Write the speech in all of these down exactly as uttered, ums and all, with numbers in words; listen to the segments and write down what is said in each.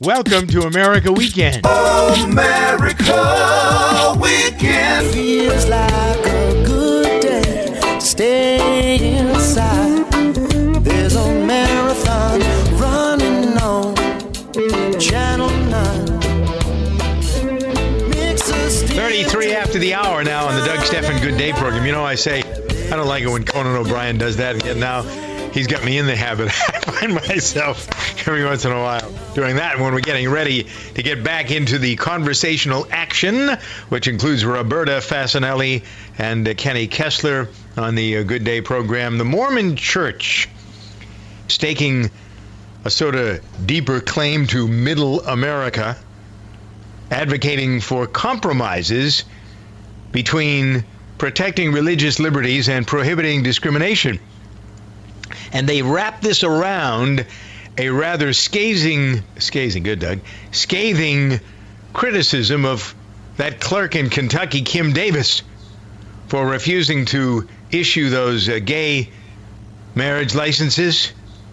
Welcome to America Weekend. America Weekend. Feels like a good day. Stay inside. There's a marathon running on Channel nine. thirty-three after the hour now on the Doug Stephan Good Day program. You know, I say, I don't like it when Conan O'Brien does that. And yet now he's got me in the habit. I find myself every once in a while doing that when we're getting ready to get back into the conversational action, which includes Roberta Fasanelli and uh, Kenny Kessler on the uh, Good Day program. The Mormon Church staking a sort of deeper claim to Middle America, advocating for compromises between protecting religious liberties and prohibiting discrimination. And they wrap this around a rather scathing, scathing, good Doug, scathing criticism of that clerk in Kentucky, Kim Davis, for refusing to issue those uh, gay marriage licenses.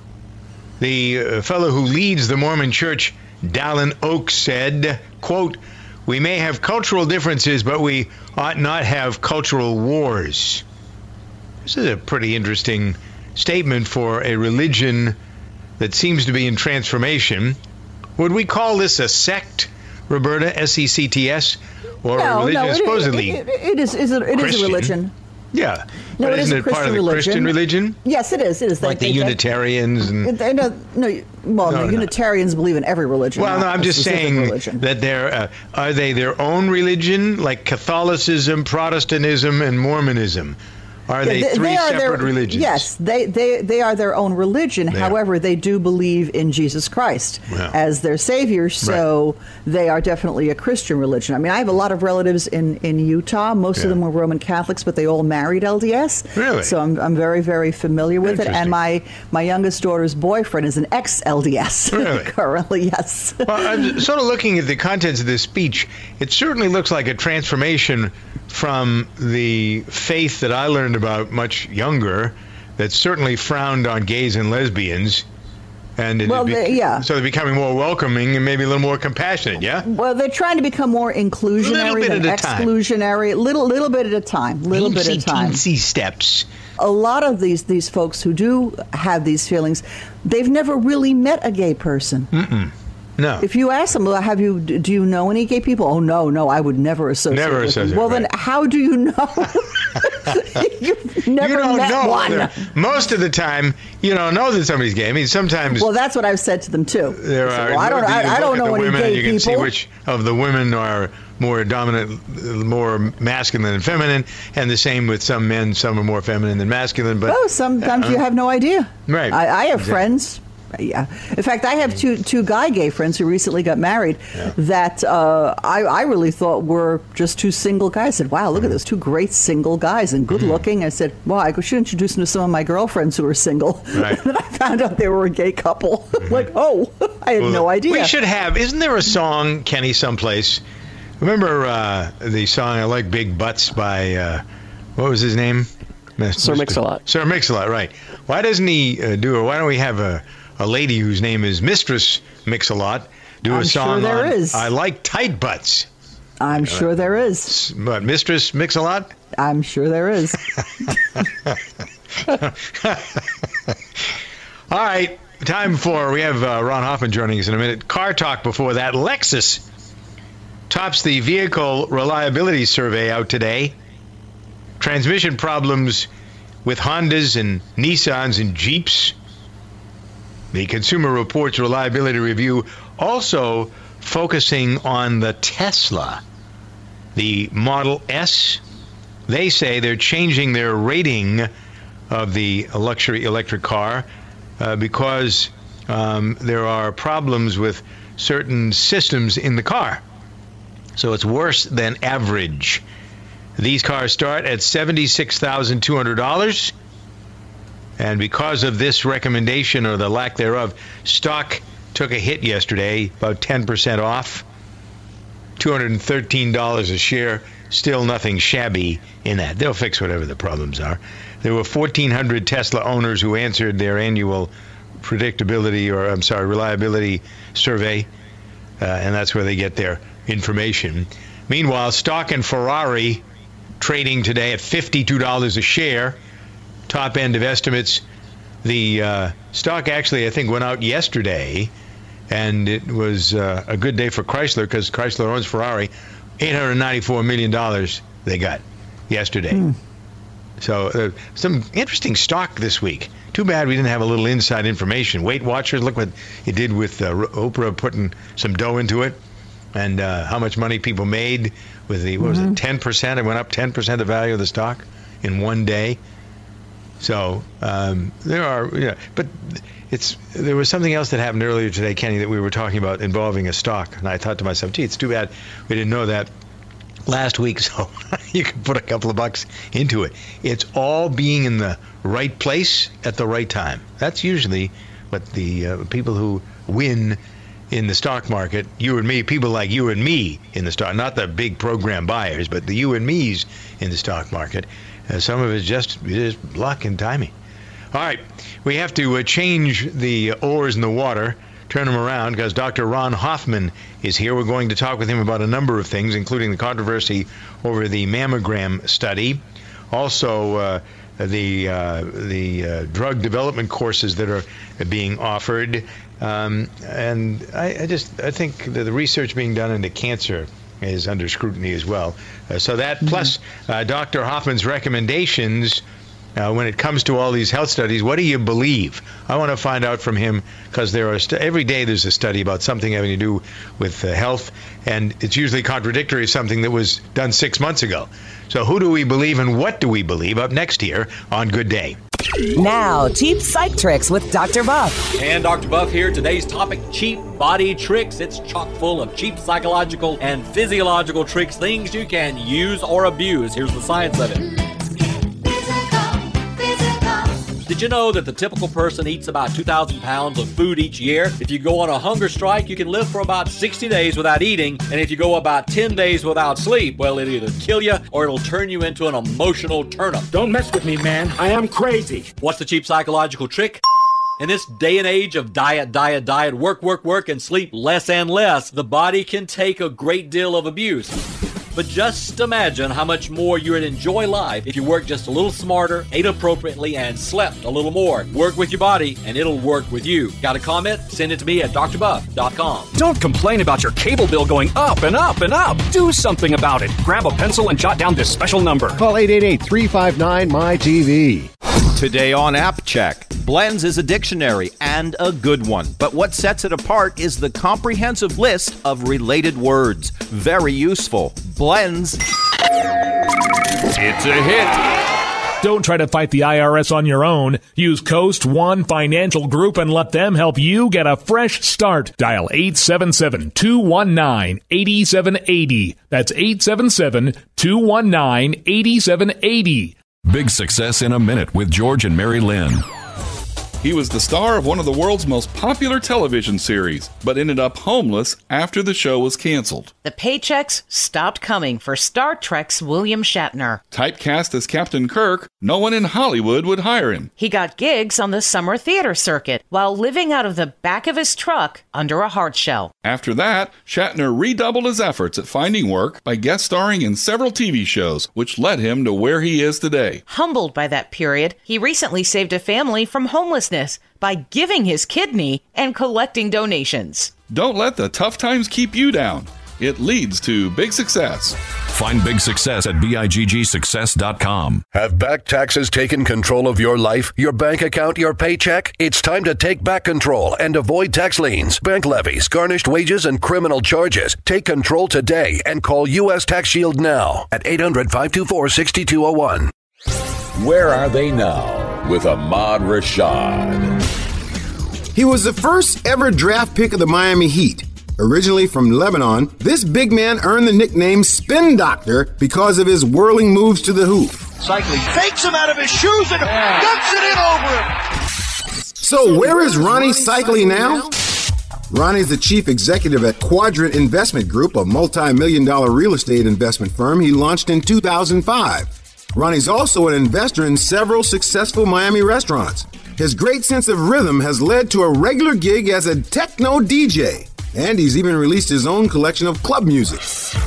The uh, fellow who leads the Mormon Church, Dallin Oaks, said, quote, "We may have cultural differences, but we ought not have cultural wars." This is a pretty interesting statement for a religion that seems to be in transformation. Would we call this a sect, Roberta, S E C T S, or no, a religion no, it, supposedly it, it, it is, is a, it is a religion. Yeah. No, but it is isn't a it part of the Christian Christian religion? Yes, it is. It is. Like they, the they, Unitarians and... They, no, no, well, No, no, no. Unitarians believe in every religion. Well, no, not I'm a just specific saying religion. that they're, uh, are they their own religion, like Catholicism, Protestantism, and Mormonism? Are Yeah, they, three they are separate their, religions? Yes, they, they, they are their own religion. They are. However, they do believe in Jesus Christ Yeah. as their Savior, so they are definitely a Christian religion. I mean, I have a lot of relatives in, in Utah. Most Yeah. of them were Roman Catholics, but they all married L D S. Really? So I'm, I'm very, very familiar with it. Interesting. And my, my youngest daughter's boyfriend is an ex-L D S Really? currently, yes. Well, I'm sort of looking at the contents of this speech. It certainly looks like a transformation from the faith that I learned about much younger, that certainly frowned on gays and lesbians. And it Well, be- they- yeah. So they're becoming more welcoming and maybe a little more compassionate, yeah? Well, they're trying to become more inclusionary bit than at a time. exclusionary. Little, little bit at a time. Little bit at a Teensy, time. teensy steps. A lot of these these folks who do have these feelings, they've never really met a gay person. Mm-mm. No. If you ask them, well, have you? Do you know any gay people? Oh no, no, I would never associate. Never with them. associate, Well, right. then how do you know? You've never you don't met know one. whether- most of the time, you don't know that somebody's gay. I mean, sometimes Well, that's what I've said to them too. there I said, are. well, I don't. you I, I look don't at know the any women, gay you can see people. which of the women are more dominant, more masculine and feminine, and the same with some men. Some are more feminine than masculine. But Oh, sometimes you have no idea. Right. I, I have Exactly. friends. Yeah. In fact, I have two two guy gay friends who recently got married Yeah. that uh, I, I really thought were just two single guys. I said, wow, look at those two great single guys and good looking. I said, well, I should introduce them to some of my girlfriends who are single. Right. And then I found out they were a gay couple. Like, oh, I had Well, no idea. We should have. Isn't there a song, Kenny, someplace? Remember uh, the song "I Like Big Butts" by uh, what was his name? Sir Mix-a-Lot. Sir Mix-a-Lot, right? Why doesn't he uh, do it? Why don't we have a, a lady whose name is Mistress Mix-a-Lot do I'm a song sure there on is. "I Like Tight Butts"? I'm sure there is. But Mistress Mix-a-Lot? I'm sure there is. All right, time for, we have uh, Ron Hoffman joining us in a minute. Car talk before that. Lexus tops the vehicle reliability survey out today. Transmission problems with Hondas and Nissans and Jeeps. The Consumer Reports Reliability Review also focusing on the Tesla, the Model S. They say they're changing their rating of the luxury electric car uh, because um, there are problems with certain systems in the car. So it's worse than average. These cars start at seventy-six thousand two hundred dollars. And because of this recommendation or the lack thereof, stock took a hit yesterday, about ten percent off. two hundred thirteen dollars a share. Still nothing shabby in that. They'll fix whatever the problems are. There were fourteen hundred Tesla owners who answered their annual predictability or, I'm sorry, reliability survey. uh, and that's where they get their information. Meanwhile, stock and Ferrari trading today at fifty-two dollars a share, top end of estimates. The uh, stock actually, I think, went out yesterday, and it was uh, a good day for Chrysler because Chrysler owns Ferrari. eight hundred ninety-four million dollars they got yesterday. Mm. So uh, some interesting stock this week. Too bad we didn't have a little inside information. Weight Watchers, look what it did with uh, Oprah putting some dough into it, and uh, how much money people made with the, what was mm-hmm. it, ten percent? It went up ten percent the value of the stock in one day. So um, there are, you know, but it's there was something else that happened earlier today, Kenny, that we were talking about involving a stock, and I thought to myself, gee, it's too bad we didn't know that last week, so you could put a couple of bucks into it. It's all being in the right place at the right time. That's usually what the uh, people who win in the stock market, you and me, people like you and me in the stock, not the big program buyers, but the you and me's in the stock market. Uh, some of it's just, just luck and timing. All right, we have to uh, change the oars in the water, turn them around, because Doctor Ron Hoffman is here. We're going to talk with him about a number of things, including the controversy over the mammogram study, also uh, the uh, the uh, drug development courses that are being offered, um, and I, I just I think that the research being done into cancer is under scrutiny as well. Uh, so that mm-hmm. plus uh, Doctor Hoffman's recommendations uh, when it comes to all these health studies. What do you believe? I want to find out from him, because there are st- every day there's a study about something having to do with uh, health, and it's usually contradictory to something that was done six months ago. So who do we believe and what do we believe? Up next here on Good Day. Now, cheap psych tricks with Doctor Buff. And Doctor Buff here. Today's topic, cheap body tricks. It's chock full of cheap psychological and physiological tricks, things you can use or abuse. Here's the science of it. Did you know that the typical person eats about two thousand pounds of food each year? If you go on a hunger strike, you can live for about sixty days without eating. And if you go about ten days without sleep, well, it'll either kill you or it'll turn you into an emotional turnip. Don't mess with me, man. I am crazy. What's the cheap psychological trick? In this day and age of diet, diet, diet, work, work, work, and sleep less and less, the body can take a great deal of abuse. But just imagine how much more you would enjoy life if you worked just a little smarter, ate appropriately, and slept a little more. Work with your body, and it'll work with you. Got a comment? Send it to me at d r buff dot com. Don't complain about your cable bill going up and up and up. Do something about it. Grab a pencil and jot down this special number. Call eight eight eight, three five nine, M Y T V. Today on App Check, Blends is a dictionary and a good one. But what sets it apart is the comprehensive list of related words. Very useful. Blends. It's a hit. Don't try to fight the I R S on your own. Use Coast One Financial Group and let them help you get a fresh start. Dial eight seven seven, two one nine, eight seven eight zero. That's eight seven seven, two one nine, eight seven eight zero. Big Success in a Minute with George and Mary Lynn. He was the star of one of the world's most popular television series, but ended up homeless after the show was canceled. The paychecks stopped coming for Star Trek's William Shatner. Typecast as Captain Kirk, no one in Hollywood would hire him. He got gigs on the summer theater circuit while living out of the back of his truck under a hard shell. After that, Shatner redoubled his efforts at finding work by guest starring in several T V shows, which led him to where he is today. Humbled by that period, he recently saved a family from homelessness by giving his kidney and collecting donations. Don't let the tough times keep you down. It leads to big success. Find big success at bigg success dot com. Have back taxes taken control of your life, your bank account, your paycheck? It's time to take back control and avoid tax liens, bank levies, garnished wages, and criminal charges. Take control today and call U S Tax Shield now at eight hundred, five two four, six two zero one. Where are they now? With Ahmad Rashad. He was the first ever draft pick of the Miami Heat. Originally from Lebanon, this big man earned the nickname Spin Doctor because of his whirling moves to the hoop. Cycling, fakes him out of his shoes and yeah. dunks it in over him. So where is Ronnie Cycli now? Ronnie's the chief executive at Quadrant Investment Group, a multi-million dollar real estate investment firm he launched in two thousand five. Ronnie's also an investor in several successful Miami restaurants. His great sense of rhythm has led to a regular gig as a techno D J. And he's even released his own collection of club music.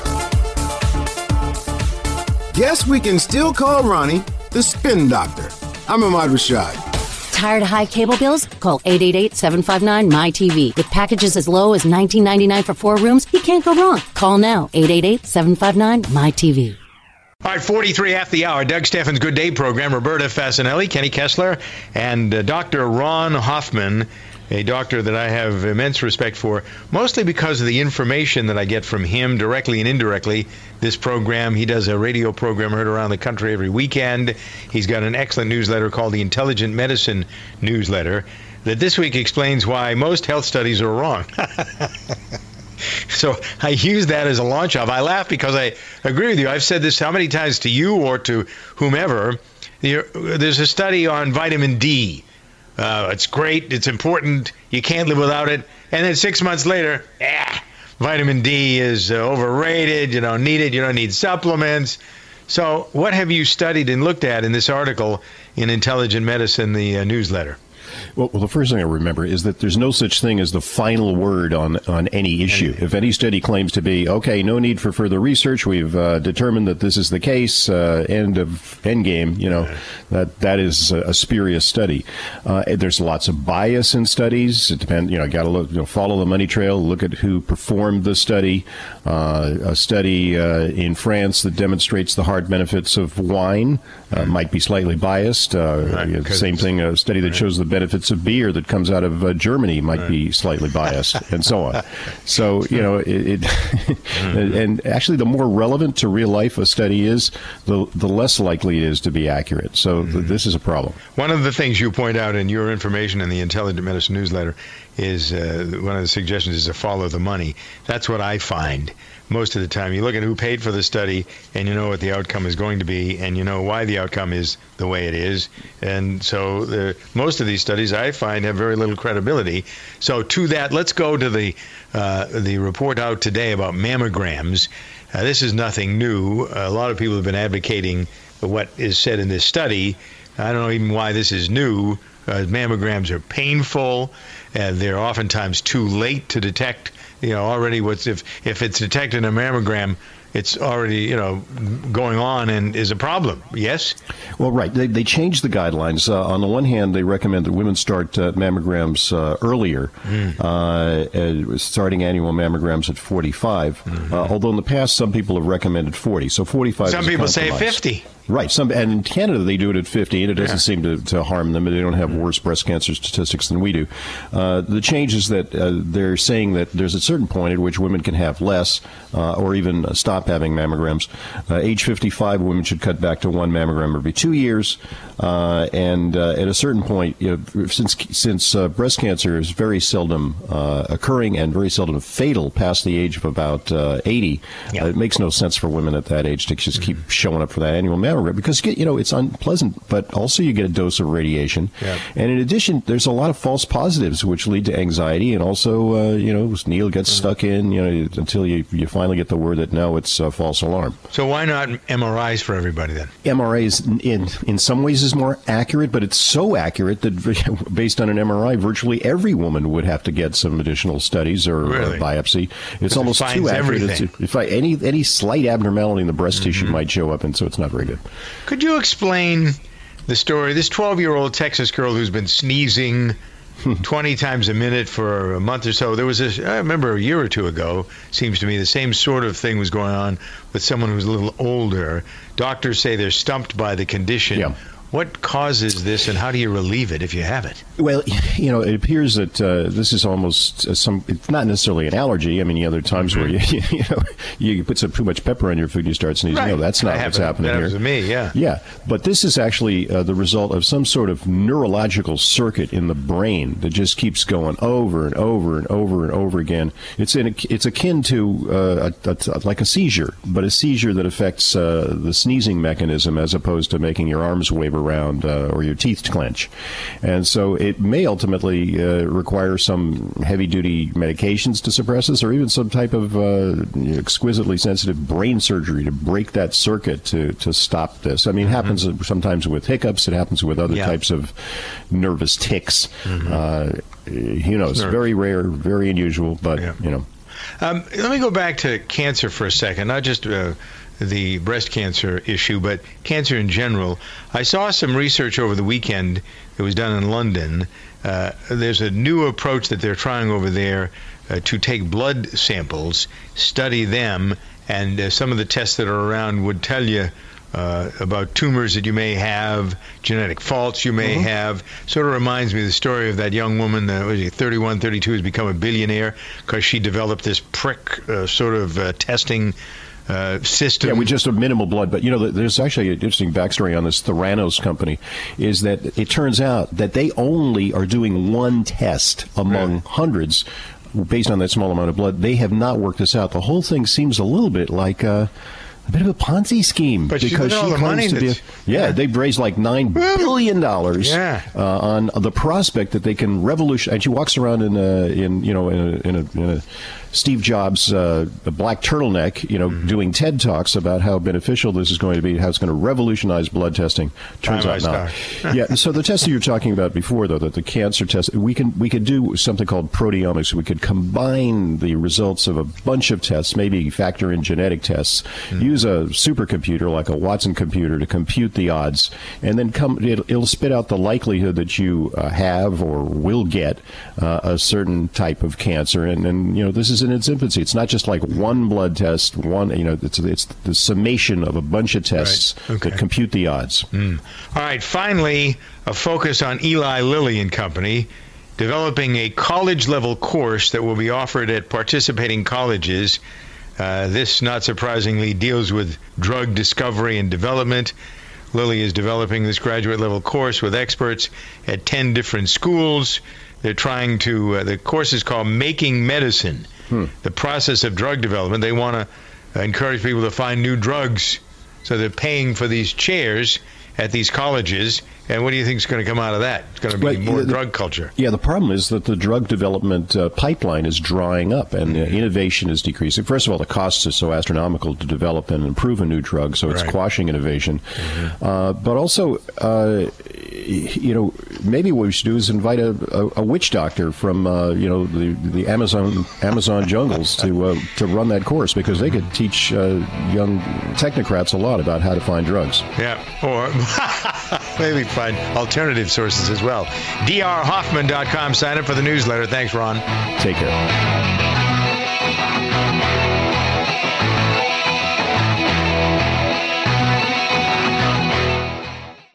Guess we can still call Ronnie the Spin Doctor. I'm Ahmad Rashad. Tired of high cable bills? Call eight eight eight, seven five nine, M Y T V. With packages as low as nineteen ninety-nine for four rooms, you can't go wrong. Call now, eight eight eight, seven five nine, M Y T V. All right, forty-three after the hour. Doug Steffen's Good Day program. Roberta Fasanelli, Kenny Kessler, and uh, Doctor Ron Hoffman, a doctor that I have immense respect for, mostly because of the information that I get from him directly and indirectly. This program, he does a radio program heard around the country every weekend. He's got an excellent newsletter called the Intelligent Medicine Newsletter that this week explains why most health studies are wrong. So I use that as a launch off. I laugh because I agree with you. I've said this how many times to you or to whomever. There's a study on vitamin D. Uh, it's great. It's important. You can't live without it. And then six months later, ah, vitamin D is uh, overrated. You don't need it. You don't need supplements. So what have you studied and looked at in this article in Intelligent Medicine, the uh, newsletter? Well, well, the first thing I remember is that there's no such thing as the final word on, on any issue. If any study claims to be, okay, no need for further research, we've uh, determined that this is the case, uh, end of end game, you know, that that is a, a spurious study. Uh, there's lots of bias in studies. It depends, you know, got to look, you know, follow the money trail, look at who performed the study. Uh, a study uh, in France that demonstrates the heart benefits of wine uh, mm. might be slightly biased. Uh, right, same thing, a study that right. shows the benefits of beer that comes out of uh, Germany might right. be slightly biased, and so on. So, you know, it, it mm-hmm. and actually the more relevant to real life a study is, the the less likely it is to be accurate. So mm-hmm. th- this is a problem. One of the things you point out in your information in the Intelligent Medicine newsletter is uh, one of the suggestions is to follow the money. That's what I find most of the time. You look at who paid for the study, and you know what the outcome is going to be, and you know why the outcome is the way it is. And so the, most of these studies, I find, have very little credibility. So to that, let's go to the uh, the report out today about mammograms. Uh, this is nothing new. A lot of people have been advocating what is said in this study. I don't know even why this is new. Uh, mammograms are painful, and they're oftentimes too late to detect. You know, already what's if if it's detected in a mammogram, it's already, you know, going on and is a problem. Yes? Well, right. They, they changed the guidelines. Uh, on the one hand, they recommend that women start uh, mammograms uh, earlier, mm. uh, uh, starting annual mammograms at forty-five. Mm-hmm. Uh, although in the past, some people have recommended forty. So forty-five Some is people say fifty. Right. Some, and in Canada, they do it at fifty, and it doesn't yeah. seem to, to harm them. They don't have worse breast cancer statistics than we do. Uh, the change is that uh, they're saying that there's a certain point at which women can have less uh, or even uh, stop having mammograms. Uh, age fifty-five, women should cut back to one mammogram every two years. Uh, and uh, at a certain point, you know, since since uh, breast cancer is very seldom uh, occurring and very seldom fatal past the age of about uh, eighty, yeah. uh, it makes no sense for women at that age to just mm-hmm. keep showing up for that annual mammogram. Because, you know, it's unpleasant, but also you get a dose of radiation. Yep. And in addition, there's a lot of false positives which lead to anxiety. And also, uh, you know, needle gets mm-hmm. stuck in, you know, until you, you finally get the word that, no, it's a false alarm. So why not M R Is for everybody then? M R Is in, in some ways is more accurate, but it's so accurate that based on an M R I, virtually every woman would have to get some additional studies or, really? or biopsy. It's almost it too accurate. Everything. It's, if I, any, any slight abnormality in the breast mm-hmm. tissue might show up, and so it's not very good. Could you explain the story? This twelve-year-old Texas girl who's been sneezing twenty times a minute for a month or so. There was this, I remember a year or two ago, seems to me, the same sort of thing was going on with someone who's a little older. Doctors say they're stumped by the condition. Yeah. What causes this, and how do you relieve it if you have it? Well, you know, it appears that uh, this is almost uh, some. It's not necessarily an allergy. I mean, the other times mm-hmm. where you, you know you put some too much pepper on your food, you start sneezing. Right. No, that's not what's happening that here. That was me, yeah. Yeah, but this is actually uh, the result of some sort of neurological circuit in the brain that just keeps going over and over and over and over again. It's in a, it's akin to uh, a, a, like a seizure, but a seizure that affects uh, the sneezing mechanism as opposed to making your arms waver around uh, or your teeth clench. And so it may ultimately uh, require some heavy-duty medications to suppress this, or even some type of uh, exquisitely sensitive brain surgery to break that circuit to, to stop this. I mean, it happens mm-hmm. sometimes with hiccups. It happens with other yeah. types of nervous tics. Mm-hmm. Uh, you know, it's Nerve. very rare, very unusual, but, yeah. you know. Um, let me go back to cancer for a second, not just uh, the breast cancer issue, but cancer in general. I saw some research over the weekend that was done in London. Uh, there's a new approach that they're trying over there uh, to take blood samples, study them, and uh, some of the tests that are around would tell you Uh, about tumors that you may have, genetic faults you may mm-hmm. have. Sort of reminds me of the story of that young woman, uh, was she thirty-one, thirty-two, has become a billionaire because she developed this prick uh, sort of uh, testing uh, system. Yeah, with just a minimal blood. But, you know, there's actually an interesting backstory on this Theranos company, is that it turns out that they only are doing one test among right. hundreds based on that small amount of blood. They have not worked this out. The whole thing seems a little bit like Uh, a bit of a Ponzi scheme, but because she claims to be. A, yeah, yeah, they've raised like nine billion dollars yeah. uh, on the prospect that they can revolutionize. And she walks around in a, in you know in a, in a, in a Steve Jobs uh, black turtleneck, you know, mm-hmm. doing TED Talks about how beneficial this is going to be, how it's going to revolutionize blood testing. Turns Time out not. yeah. So the test that you were talking about before, though, that the cancer test, we can we could do something called proteomics. We could combine the results of a bunch of tests, maybe factor in genetic tests, mm-hmm. use a supercomputer like a Watson computer to compute the odds, and then come it'll, it'll spit out the likelihood that you uh, have or will get uh, a certain type of cancer. And, and you know, this is in its infancy. It's not just like one blood test, one, you know, it's it's the summation of a bunch of tests right. okay. that compute the odds. Mm. All right, finally, a focus on Eli Lilly and Company, developing a college-level course that will be offered at participating colleges. Uh, this, not surprisingly, deals with drug discovery and development. Lilly is developing this graduate-level course with experts at ten different schools. They're trying to, uh, the course is called Making Medicine, hmm. the process of drug development. They want to encourage people to find new drugs, so they're paying for these chairs at these colleges. And what do you think is going to come out of that? It's going to be well, more the, drug culture. Yeah, the problem is that the drug development uh, pipeline is drying up, and uh, innovation is decreasing. First of all, the costs are so astronomical to develop and improve a new drug, so it's right. quashing innovation. Mm-hmm. Uh, but also, uh, you know, maybe what we should do is invite a, a, a witch doctor from, uh, you know, the, the Amazon Amazon jungles to uh, to run that course, because they could teach uh, young technocrats a lot about how to find drugs. Yeah, or maybe find alternative sources as well. D R Hoffman dot com. Sign up for the newsletter. Thanks, Ron. Take care.